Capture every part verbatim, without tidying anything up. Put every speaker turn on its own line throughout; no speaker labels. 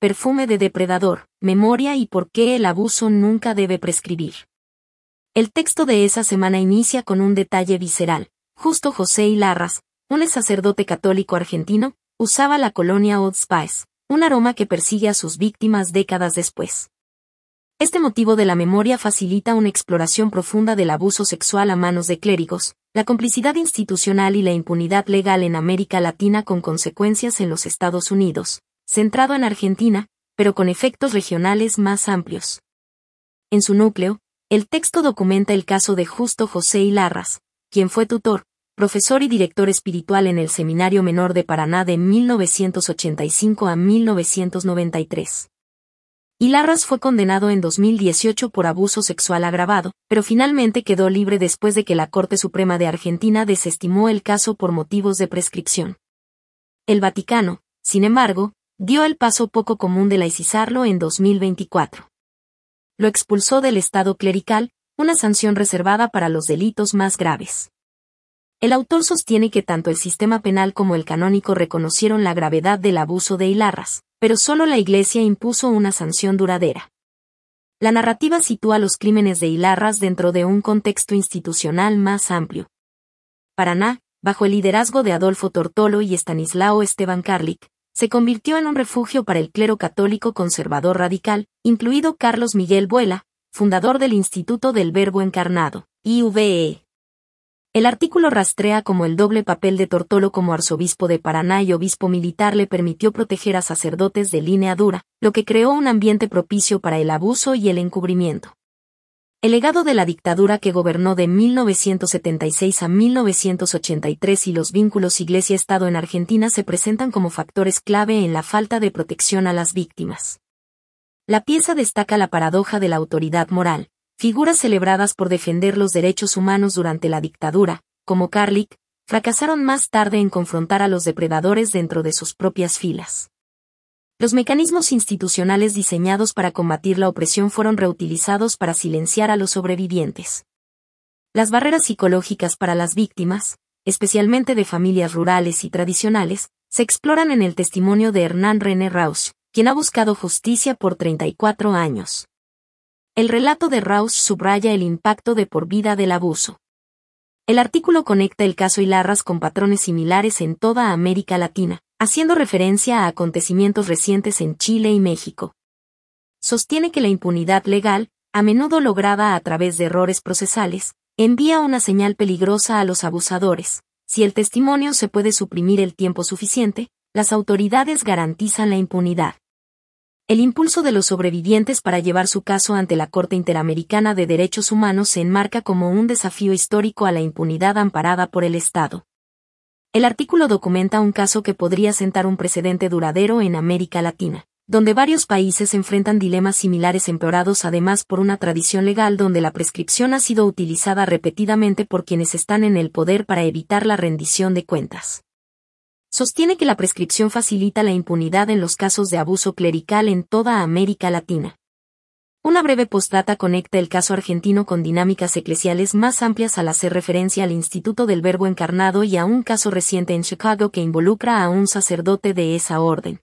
perfume de depredador, memoria y por qué el abuso nunca debe prescribir. El texto de esa semana inicia con un detalle visceral. Justo José Ilarras, un ex sacerdote católico argentino, usaba la colonia Old Spice, un aroma que persigue a sus víctimas décadas después. Este motivo de la memoria facilita una exploración profunda del abuso sexual a manos de clérigos, la complicidad institucional y la impunidad legal en América Latina con consecuencias en los Estados Unidos, centrado en Argentina, pero con efectos regionales más amplios. En su núcleo, el texto documenta el caso de Justo José Ilarras, quien fue tutor, profesor y director espiritual en el Seminario Menor de Paraná de mil novecientos ochenta y cinco a mil novecientos noventa y tres. Ilarras fue condenado en dos mil dieciocho por abuso sexual agravado, pero finalmente quedó libre después de que la Corte Suprema de Argentina desestimó el caso por motivos de prescripción. El Vaticano, sin embargo, dio el paso poco común de laicizarlo en dos mil veinticuatro. Lo expulsó del estado clerical, una sanción reservada para los delitos más graves. El autor sostiene que tanto el sistema penal como el canónico reconocieron la gravedad del abuso de Ilarras, pero solo la Iglesia impuso una sanción duradera. La narrativa sitúa los crímenes de Ilarras dentro de un contexto institucional más amplio. Paraná, bajo el liderazgo de Adolfo Tortolo y Estanislao Esteban Carlic, se convirtió en un refugio para el clero católico conservador radical, incluido Carlos Miguel Buela, fundador del Instituto del Verbo Encarnado, I V E. El artículo rastrea cómo el doble papel de Tortolo como arzobispo de Paraná y obispo militar le permitió proteger a sacerdotes de línea dura, lo que creó un ambiente propicio para el abuso y el encubrimiento. El legado de la dictadura que gobernó de mil novecientos setenta y seis a mil novecientos ochenta y tres y los vínculos Iglesia-Estado en Argentina se presentan como factores clave en la falta de protección a las víctimas. La pieza destaca la paradoja de la autoridad moral. Figuras celebradas por defender los derechos humanos durante la dictadura, como Carlic, fracasaron más tarde en confrontar a los depredadores dentro de sus propias filas. Los mecanismos institucionales diseñados para combatir la opresión fueron reutilizados para silenciar a los sobrevivientes. Las barreras psicológicas para las víctimas, especialmente de familias rurales y tradicionales, se exploran en el testimonio de Hernán René Rausch, quien ha buscado justicia por treinta y cuatro años. El relato de Rausch subraya el impacto de por vida del abuso. El artículo conecta el caso Ilarras con patrones similares en toda América Latina, haciendo referencia a acontecimientos recientes en Chile y México. Sostiene que la impunidad legal, a menudo lograda a través de errores procesales, envía una señal peligrosa a los abusadores. Si el testimonio se puede suprimir el tiempo suficiente, las autoridades garantizan la impunidad. El impulso de los sobrevivientes para llevar su caso ante la Corte Interamericana de Derechos Humanos se enmarca como un desafío histórico a la impunidad amparada por el Estado. El artículo documenta un caso que podría sentar un precedente duradero en América Latina, donde varios países enfrentan dilemas similares empeorados además por una tradición legal donde la prescripción ha sido utilizada repetidamente por quienes están en el poder para evitar la rendición de cuentas. Sostiene que la prescripción facilita la impunidad en los casos de abuso clerical en toda América Latina. Una breve postdata conecta el caso argentino con dinámicas eclesiales más amplias al hacer referencia al Instituto del Verbo Encarnado y a un caso reciente en Chicago que involucra a un sacerdote de esa orden.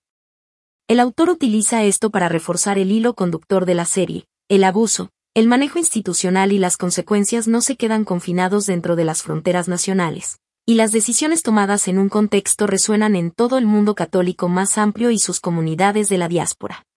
El autor utiliza esto para reforzar el hilo conductor de la serie. El abuso, el manejo institucional y las consecuencias no se quedan confinados dentro de las fronteras nacionales. Y las decisiones tomadas en un contexto resuenan en todo el mundo católico más amplio y sus comunidades de la diáspora.